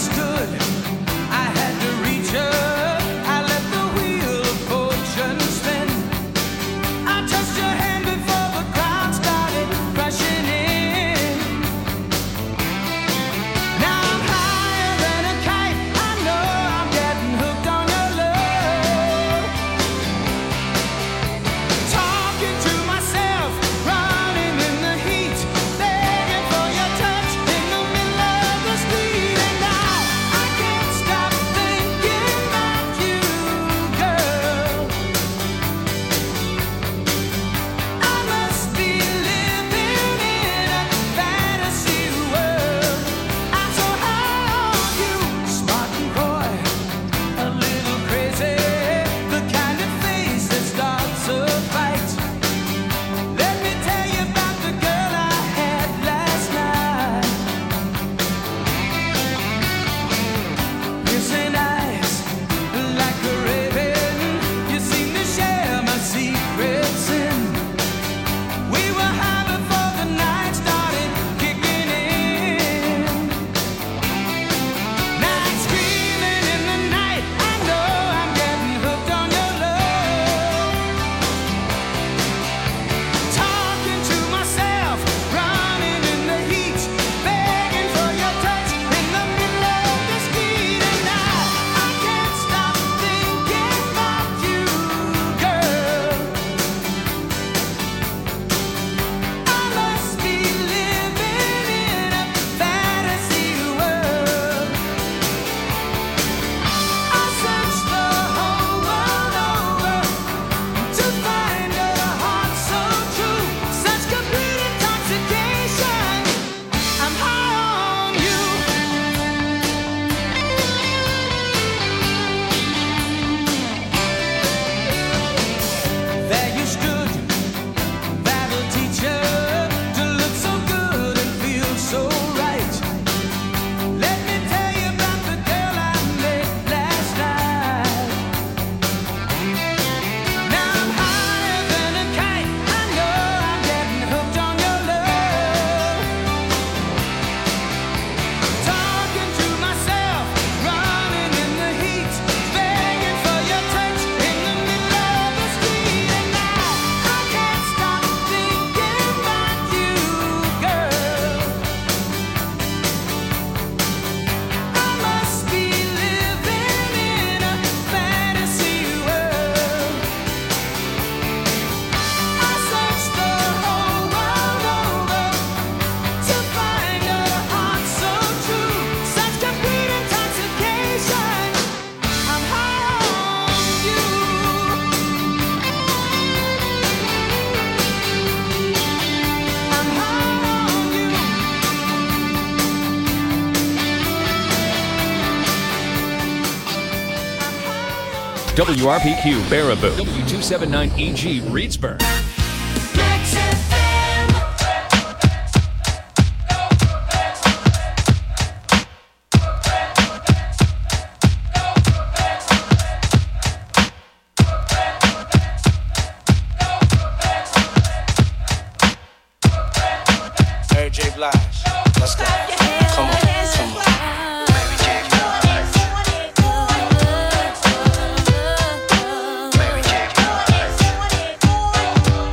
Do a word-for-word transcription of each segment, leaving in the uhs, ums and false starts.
W R P Q Baraboo, W two seventy-nine E G Reedsburg. Mary J. Blige, let's go. Come on, come on. Mary J. Blige. Mary J. Blige.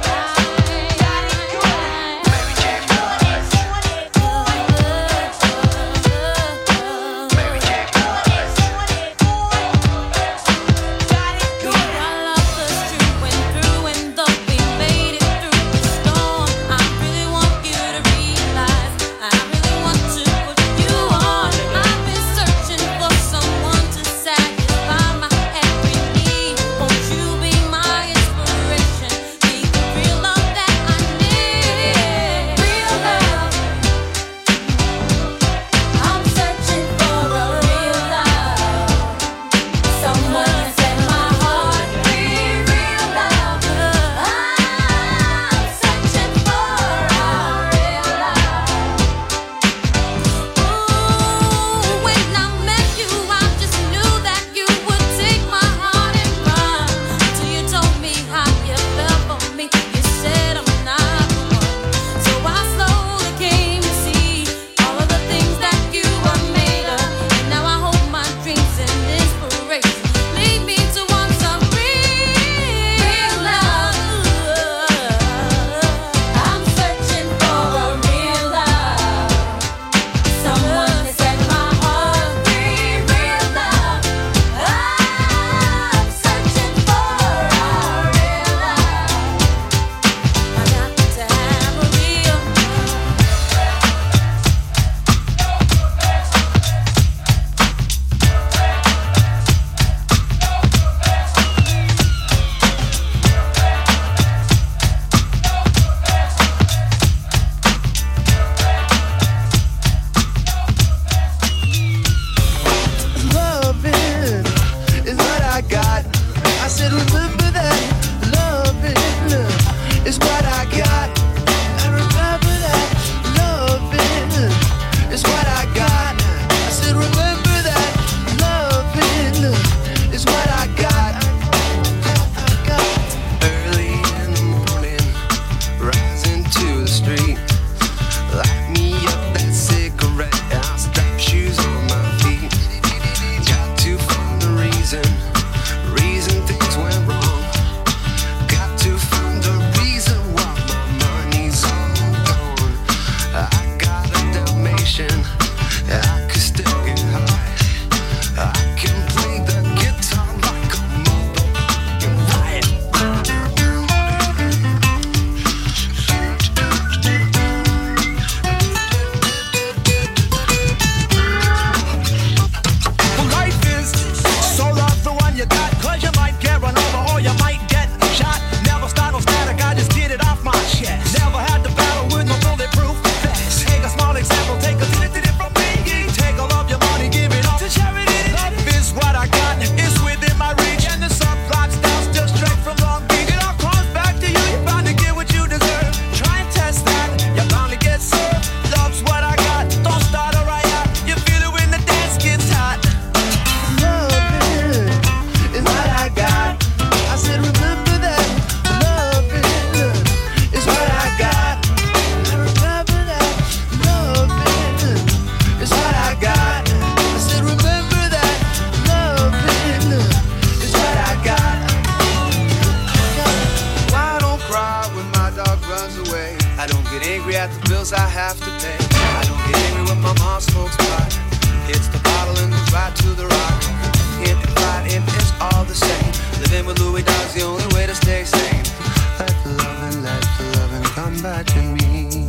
hard to the rock. Hip and fight, hip is all the same. Living with Louis Dog's the only way to stay sane. Let the loving, let the loving come back to me.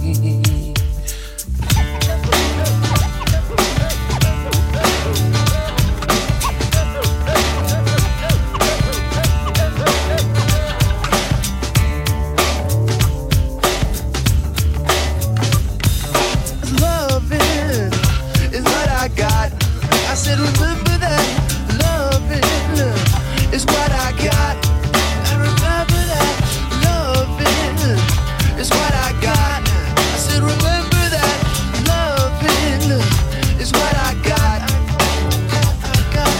I said, remember that loving is what I got. I remember that loving is what I got. I said, remember that loving is what I got. I got.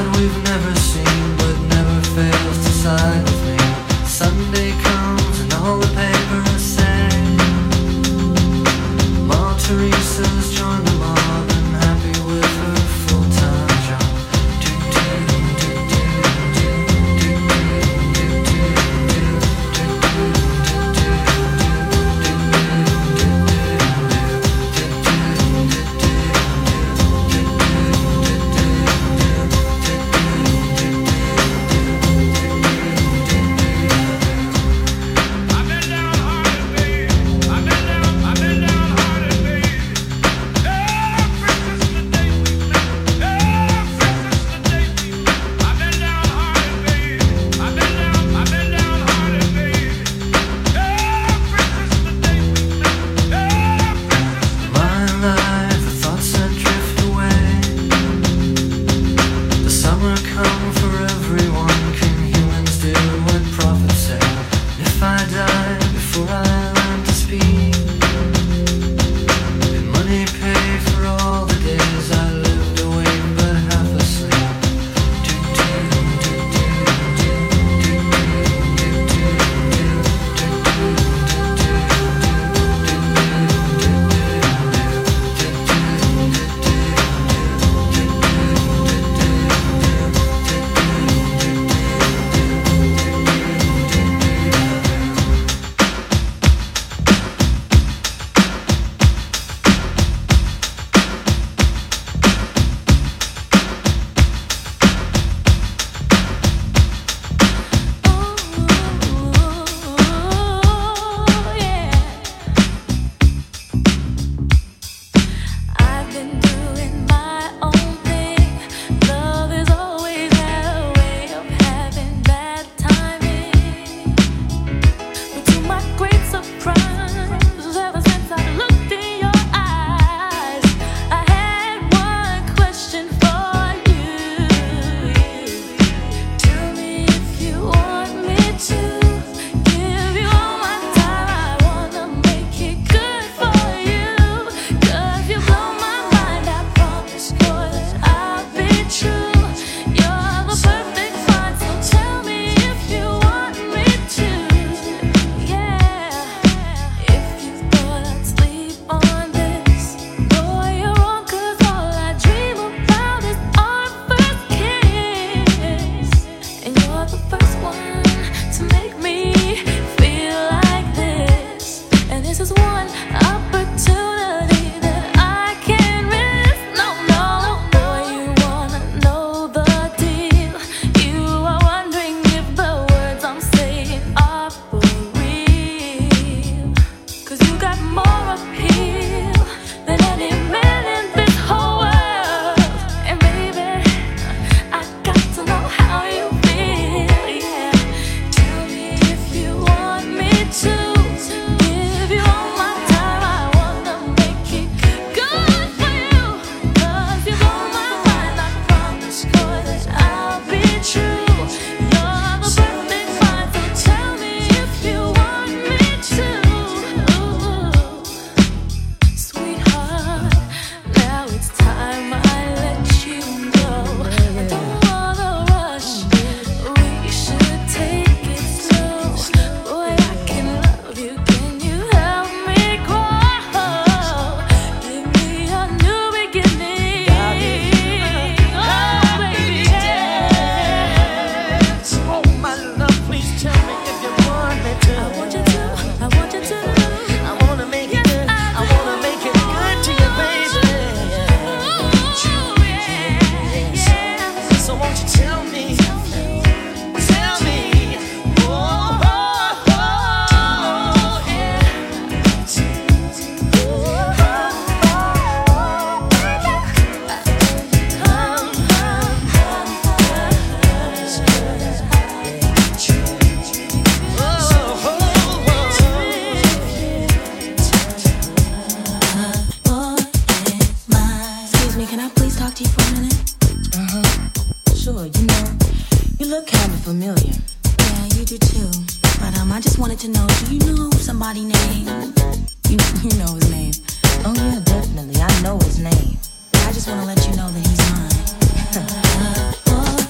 to know, do you know somebody's name? You, you know his name. Oh yeah, definitely. I know his name. I just want to let you know that he's mine.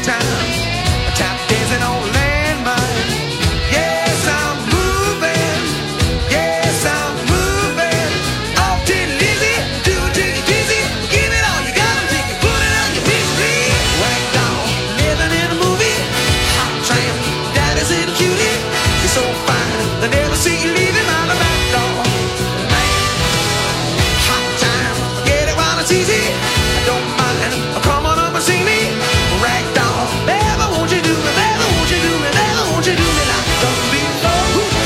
time. Tap dancing on landmine. Yes, I'm moving. Yes, I'm moving. Off to Lizzie, do it to you dizzy. Give it all you got, take it, put it on your history. Ragdoll, living in a movie. Hot tramp, daddy's a cutie. You're so fine, they never see you leaving out the back door. Man, hot time, forget it while it's easy. I don't mind, come on up and see me. Ragdoll, baby, won't you do me, baby, won't you do me, baby, won't you do me like you done before?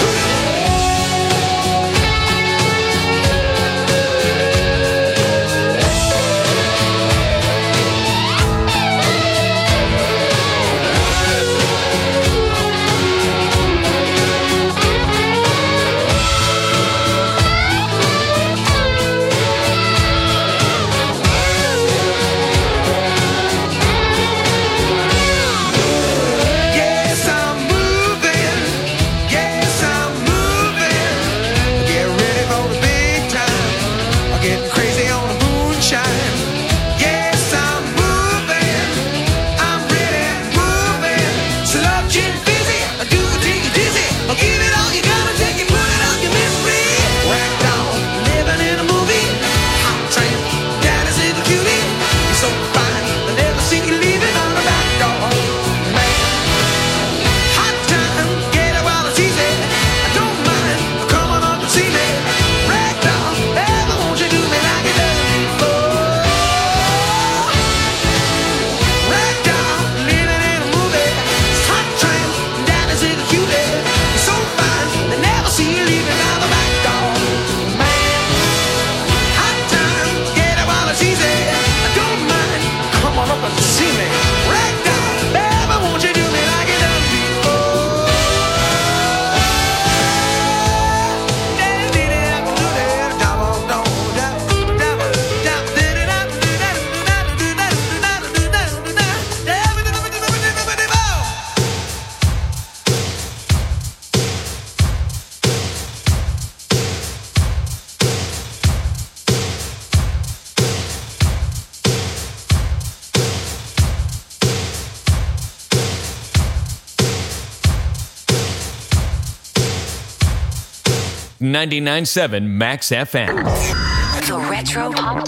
Yes, I'm moving. Yes, I'm moving. Get ready for the big time. I'm getting crazy on the moonshine. Yes, I'm moving. I'm ready, moving. Slow gin busy. I do it till you dizzy. I'll give it all you gotta take it, put it on your mystery. Ragdoll, living in a movie. Hot tramp, daddy's a cutie. You're so fine, I never see you leaving on the back door. Man, hot time, get it while it's easy. I don't mind, come on up and see me. Ragdoll, baby, won't you do me like you done before? Ragdoll, living in a movie. Hot tramp, daddy's a cutie. You're so fine, they never see you leaving out the back door. Man, hot time, get it while it's easy. I don't mind, come on up and see me. Ragdoll, baby, won't you do me like you done before? ninety-nine point seven Max F M. The Retro Pop.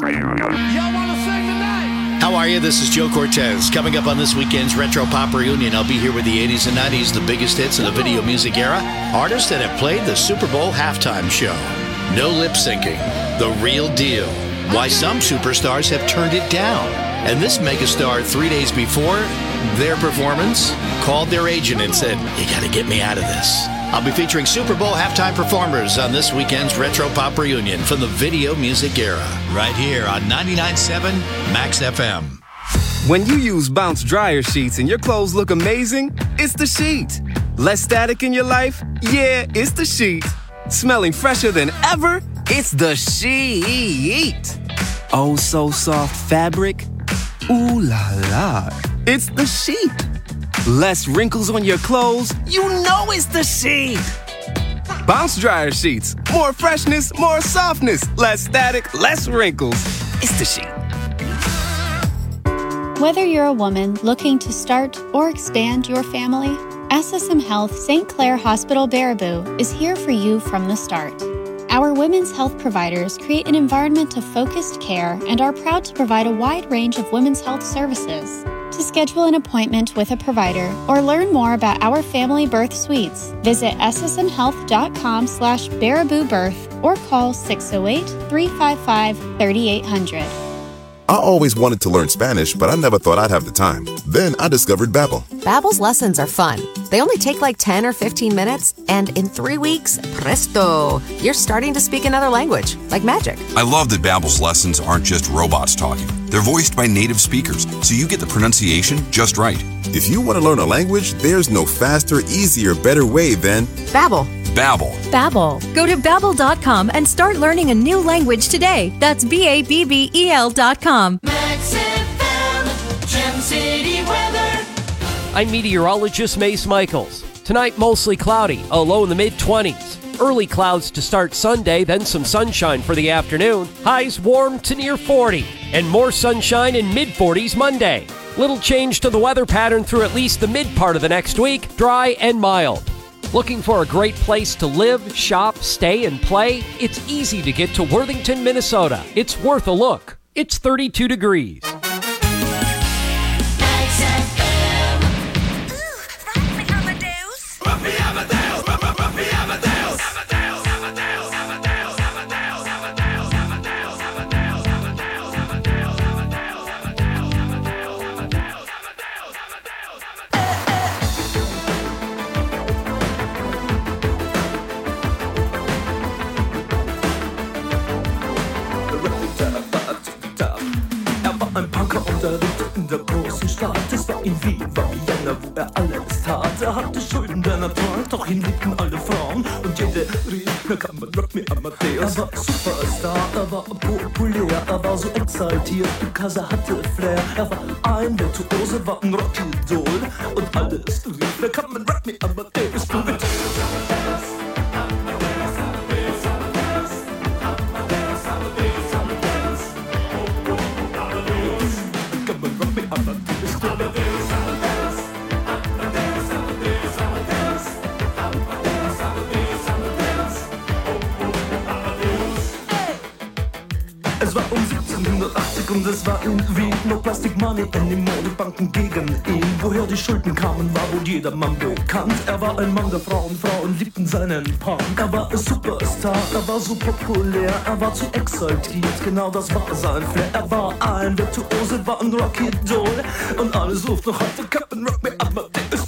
How are you? This is Joe Cortez. Coming up on this weekend's Retro Pop Reunion, I'll be here with the eighties and nineties, the biggest hits of the video music era, artists that have played the Super Bowl halftime show. No lip syncing, the real deal. Why some superstars have turned it down. And this megastar, three days before their performance, called their agent and said, "You got to get me out of this." I'll be featuring Super Bowl halftime performers on this weekend's Retro Pop Reunion from the video music era, right here on ninety-nine point seven Max F M. When you use Bounce dryer sheets and your clothes look amazing, it's the sheet. Less static in your life? Yeah, it's the sheet. Smelling fresher than ever? It's the sheet. Oh, so soft fabric? Ooh la la. It's the sheet. Less wrinkles on your clothes? You know it's the sheet. Bounce dryer sheets. More freshness, more softness. Less static, less wrinkles. It's the sheet. Whether you're a woman looking to start or expand your family, S S M Health Saint Clair Hospital Baraboo is here for you from the start. Our women's health providers create an environment of focused care and are proud to provide a wide range of women's health services. To schedule an appointment with a provider or learn more about our family birth suites, visit ssmhealth.com slash Baraboo Birth or call six oh eight, three five five, three eight hundred. I always wanted to learn Spanish, but I never thought I'd have the time. Then I discovered Babbel. Babbel's lessons are fun. They only take like ten or fifteen minutes, and in three weeks, presto, you're starting to speak another language, like magic. I love that Babbel's lessons aren't just robots talking. They're voiced by native speakers, so you get the pronunciation just right. If you want to learn a language, there's no faster, easier, better way than Babbel. Babbel. Babbel. Go to babbel dot com and start learning a new language today. That's B A B B E L dot com. Max F M, Gem City weather. I'm meteorologist Mace Michaels. Tonight, mostly cloudy, a low in the mid-twenties. Early clouds to start Sunday, then some sunshine for the afternoon. Highs warm to near forty, and more sunshine in mid-forties Monday. Little change to the weather pattern through at least the mid part of the next week, dry and mild. Looking for a great place to live, shop, stay, and play? It's easy to get to Worthington, Minnesota. It's worth a look. It's thirty-two degrees. Ein Punker und er lebte in der großen Stadt. Es war in Wien, war Vienna, wo er alles tat. Er hatte Schulden, denn er trank, doch ihn liebten alle Frauen. Und jede rief, na kann man Rock Me Amadeus. Er war Superstar, er war populär, er war so exaltiert, because er hatte Flair. Er war ein Virtuose, war ein Rockidol. Und alles rief, na kann man Rock Me Amadeus. Du bitte. Es war um siebzehnhundertachtzig und es war in Wien. No Plastic Money anymore, die Banken gegen ihn. Woher die Schulden kamen, war wohl jedermann bekannt. Er war ein Mann der Frauen, Frauen liebten seinen Punk. Er war ein Superstar, er war so populär, er war zu exaltiert, genau das war sein Flair. Er war ein Virtuose, war ein Rockidol. Und alles ruft noch heute, Captain Rock Me Amadeus.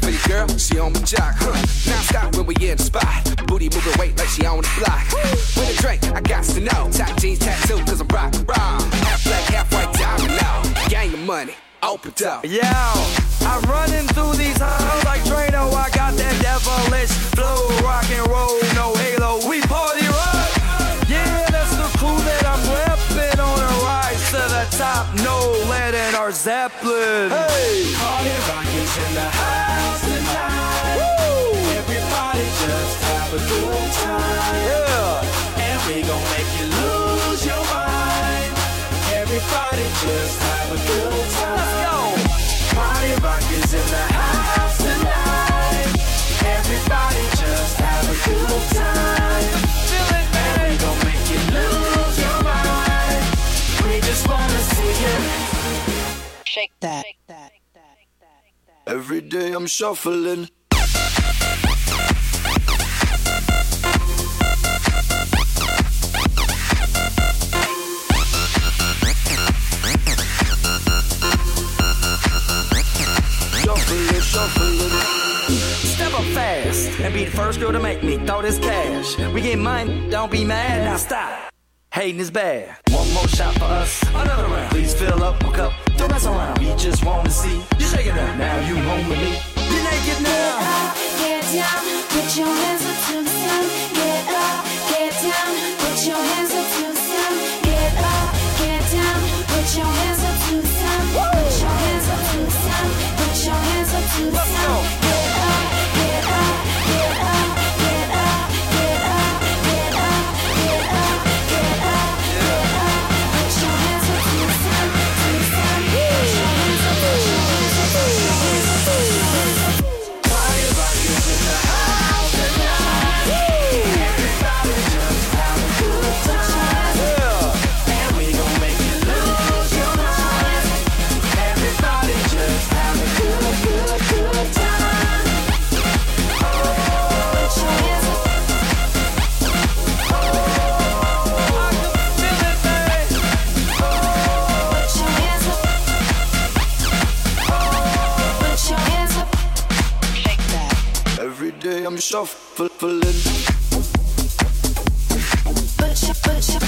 for your girl, she on my jock, huh? Now stop when we in the spot. Booty moving weight like she on the block. With a drink, I got to know. Top jeans tattoo, cause I'm rock and raw. Half black, half white, diamond now. Gang of money, open up. Yo, I'm running through these halls like Drano. I got that devilish flow, rock and roll, no halo. We party rock. Yeah, that's the crew that I'm repping on a rise to the top. No lead in our Zeppelin. Hey, party rock is in the house tonight. Woo! Everybody just have a good time. Yeah, and we gon' make you lose your mind. Everybody just have a good time. Let's go. Party rock is in the house tonight. Everybody just have a good time. Feel it, man. And we gon' make you lose your mind. We just wanna see you shake that. Every day I'm shuffling. Shuffling, shuffling. Step up fast and be the first girl to make me throw this cash. We get money, don't be mad. Now stop. Hating is bad. One more shot for us, another round. Please fill up a cup, don't mess around. We just wanna see you shaking up. Now you home with me. You're naked now. Get up, get down, put your hands up to the sun. Get up, get down, put your hands up to the sun. Get up, get down, put your hands up to the sun. Put your hands up to the sun. Put your hands up to the Let's sun. go. Get up, get up, get up, get up, get up, get up, get up, get up, get up. Put your hands up to the sun, to the sun. Put your hands up, put your hands up, put your hands up, put your hands up. Party rock is in the house tonight. Everybody just have a good time. Yeah. And we gon' make you lose your mind. Everybody just have a good, good, good time. Oh, Put your hands up. I can feel it, man. Put your hands up. Put your hands up. Shake that. every day I'm shuffling. Put your, put your,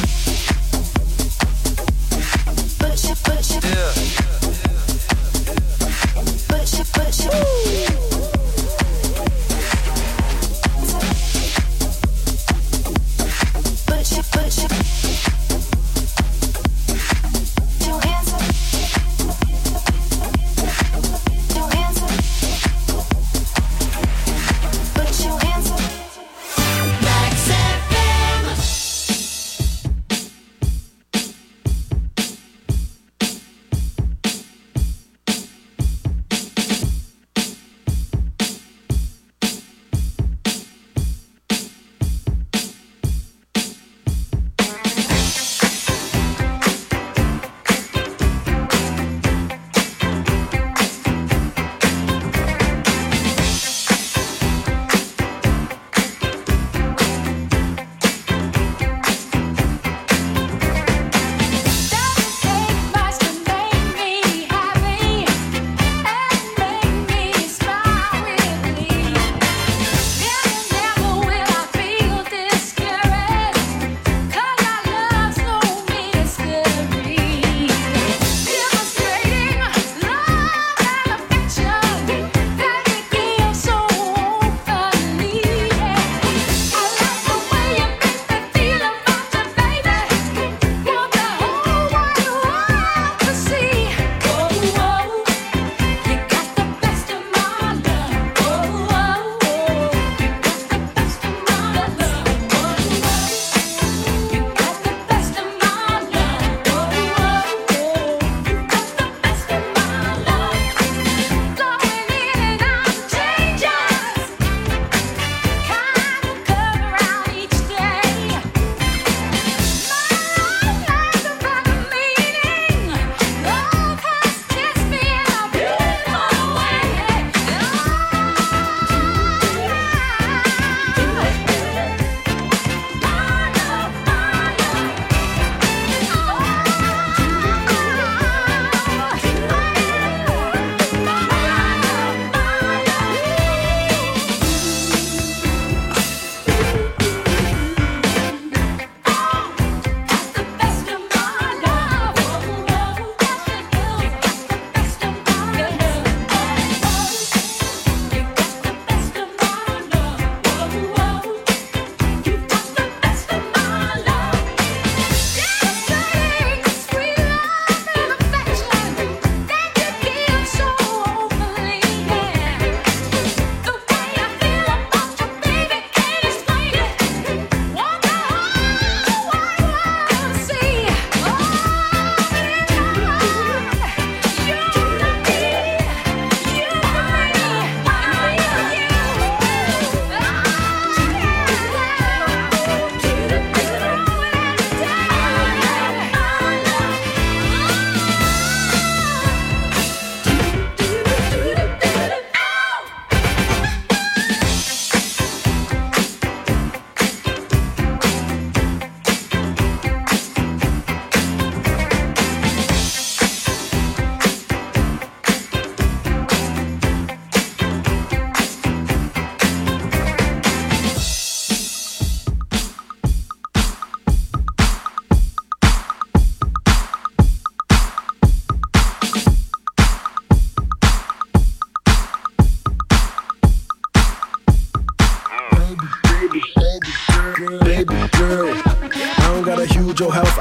put your, put your, Yeah. put your, put your. Put your, put your. Your hands up. Your hands up. Put your hands up.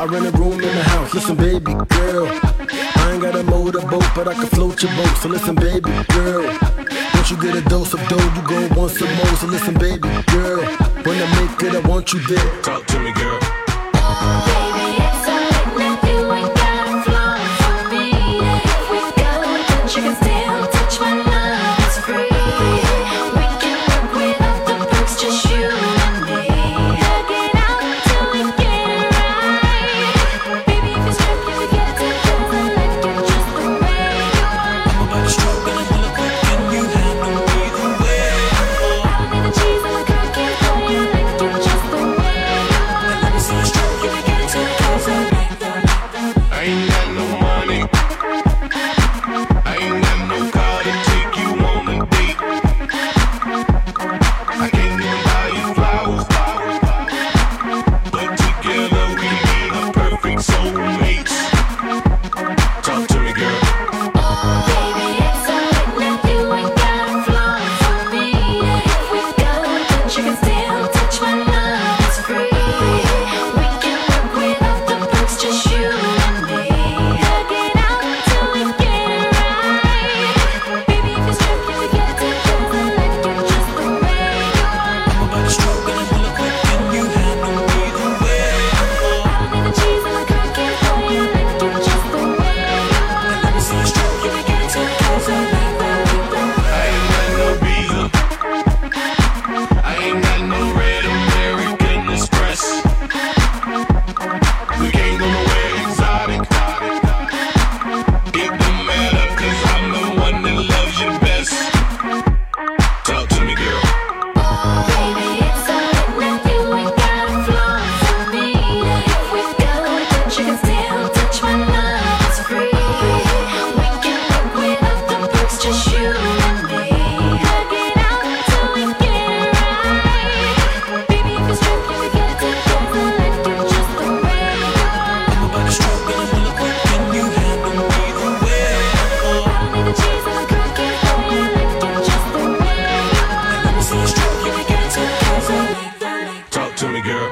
I rent a room in the house. Listen, baby girl, I ain't got a motorboat, but I can float your boat. So listen, baby girl, once you get a dose of dough, you go want some more. So listen, baby girl, when I make it, I want you there. Talk to me, girl. Baby, it's alright now, you ain't gotta flow for me. If we go, then you can still touch my love, it's free. We can work without the perks, just you and me. Hug it out till we get it right. Baby, if you're strapped, you get together like you're just the way you are. I'm about to stroke and I'm gonna quick and you handle me the way. I'll be the cheese and the cookie for you like you're just the way you are. Let me see you stroke, you can get it together. I ain't got no money. I ain't got no car to take you on a date. I can't even buy you flowers, but together we made a perfect soulmates. Talk to me, girl. Baby, it's alright now, you ain't gotta flow for me. If we go, then you can still touch my love, it's free. We can work without the perks, just you and me. Hug it out till we get it right. Baby, if you're strapped, you get together like you're just the way you are. I'm about to stroke and I'm gonna quick and you handle me the way. I'll be the cheese and the cookie for you like you're just the way you are. Let me see you stroke, you can get it together. I ain't got no visa. I ain't got no red American Express. We can't go nowhere exotic. It don't matter, cause I'm the one that loves you best. Talk to me, girl. Baby, it's alright now, you ain't gotta flow for me. If we go, then you can still touch my love, it's free. We can work without the perks, just you and me. Hug it out till we get it right. Baby, if you're strapped, you get together like you're just the way you are. I'm about to stroke and I'm gonna quick and you handle me the way. I'll be the cheese and the cookie for you like you're just the way you are. Let me see you stroke, you can get it together. Talk to me, girl.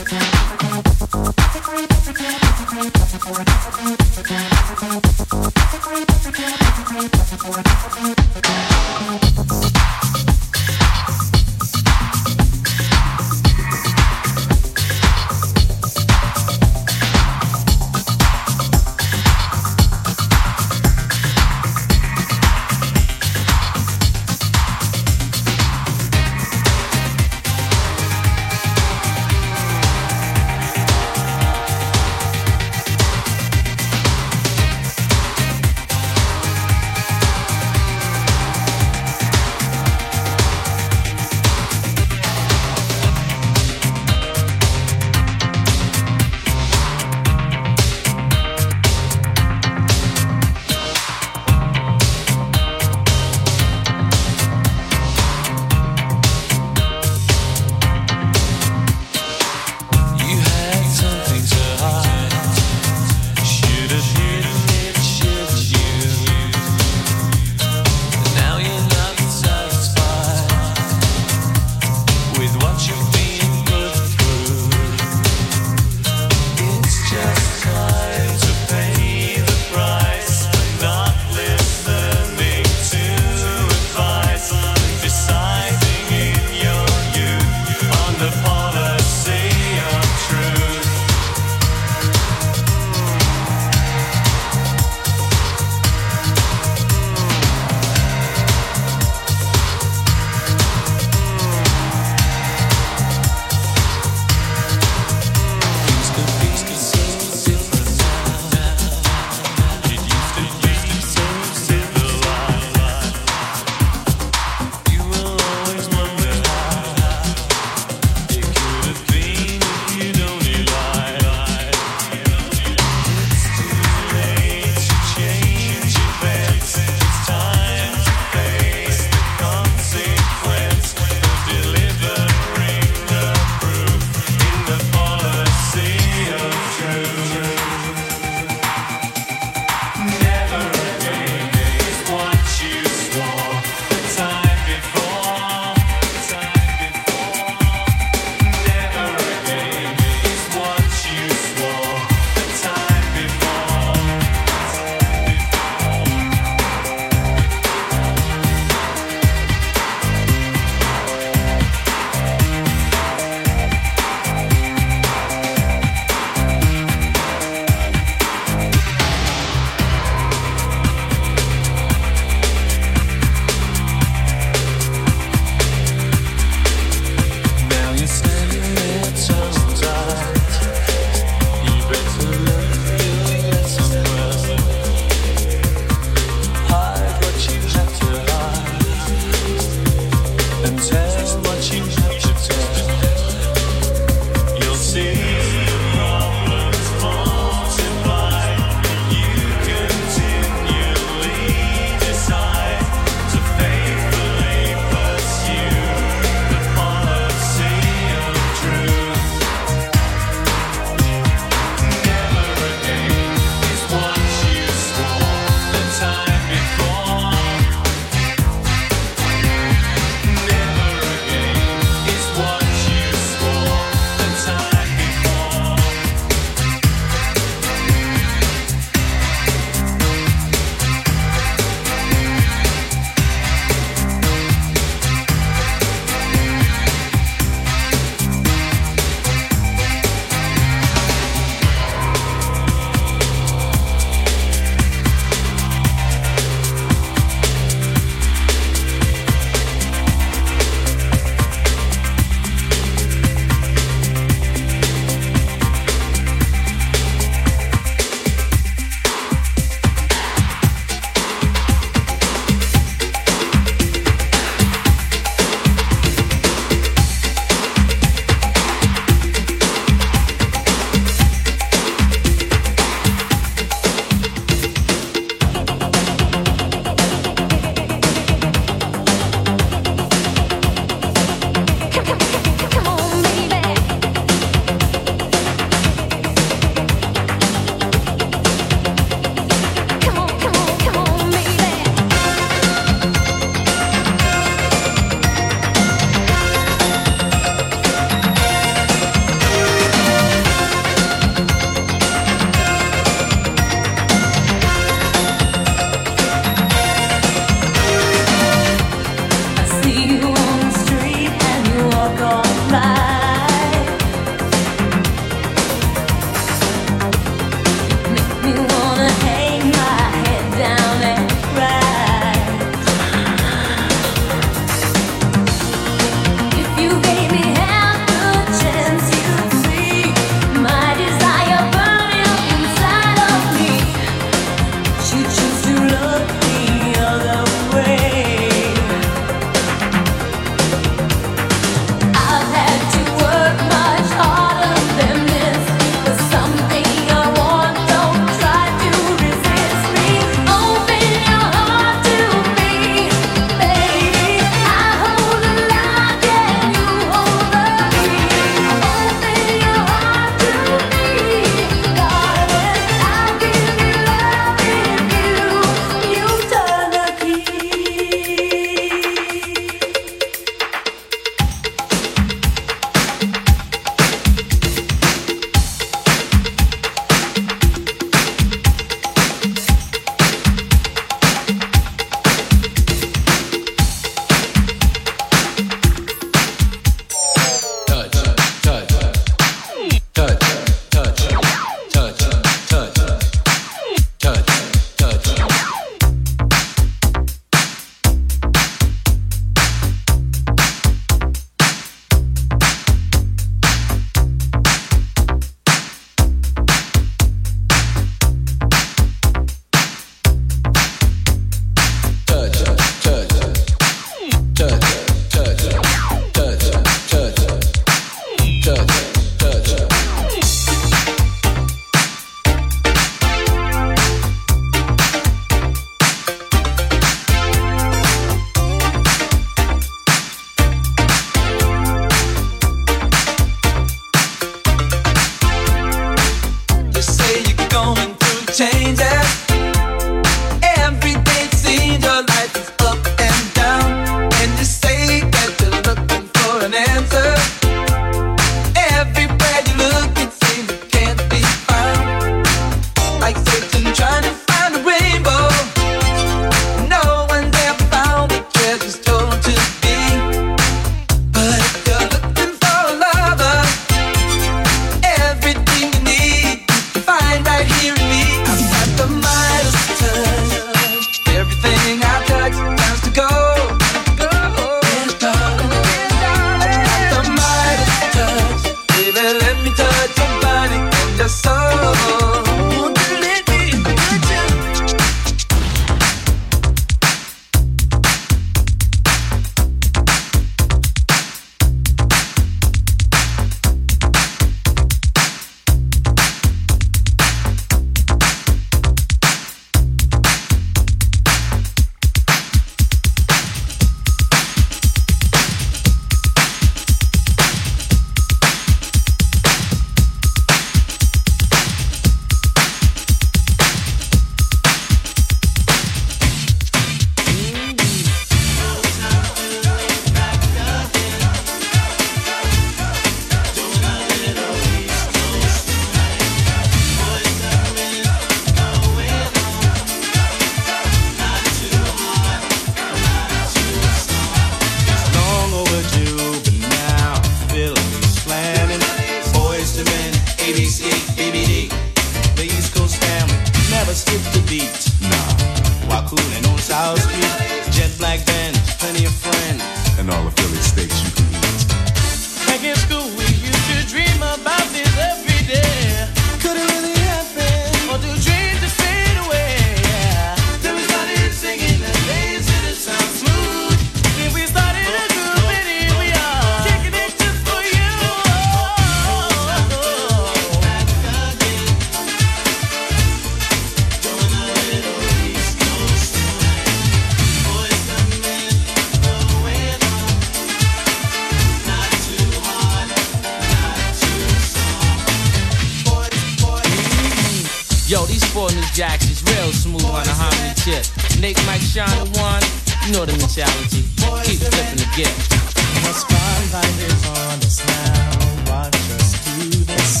Yo, these four new jacks is real smooth on the harmony tip. Nate, Mike, Sean, the one, you know the mentality. Keep flipping the gift. The spotlight is on us now. Watch us do this.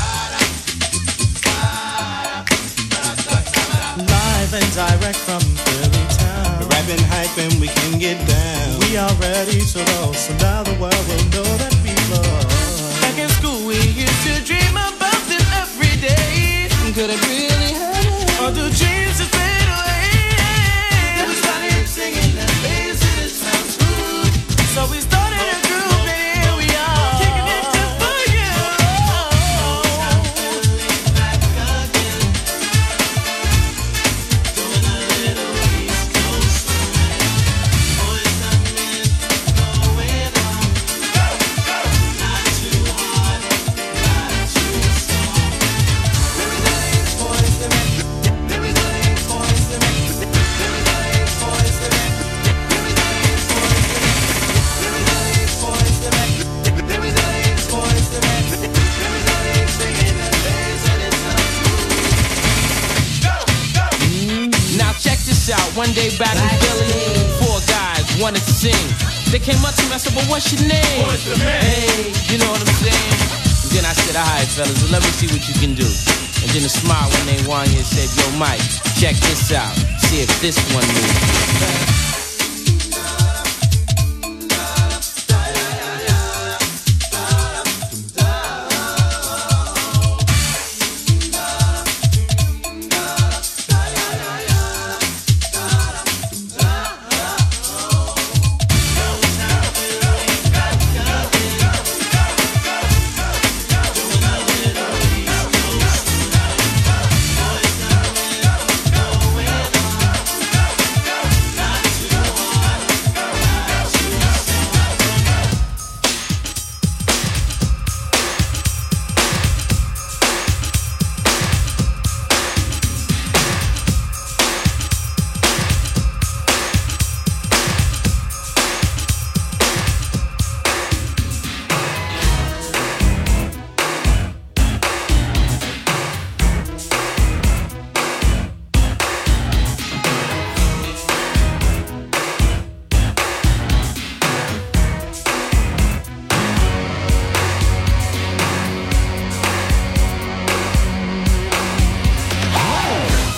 Live and direct from Philly town. We're rapping, hyping, we can get down. We are ready to roll, so now the world will know that we love. Back in school, we used to dream about this every day. Could it really happen? Or do dreams just fade away? Then we started singing that bass and it sounds good. So we started a group and here we are, kicking it just for you. I'm feeling back again, doing a little East Coast swing. Boys come in, going on. Not too hard, not too soft. There is a boys to make. There is a boys to make. There is a boys to make. There is a boys to make. There is a boys to make. There is a singing the bass and it sounds smooth. Go, go. Now check this out. One day back in Philly, four guys wanted to sing. They came up to me, I said, but what's your name? What's the name? Hey, you know what I'm saying? And then I said, all right, fellas, well, let me see what you can do. And then a smile when they won you said, yo, Mike, check this out. See if this one moves.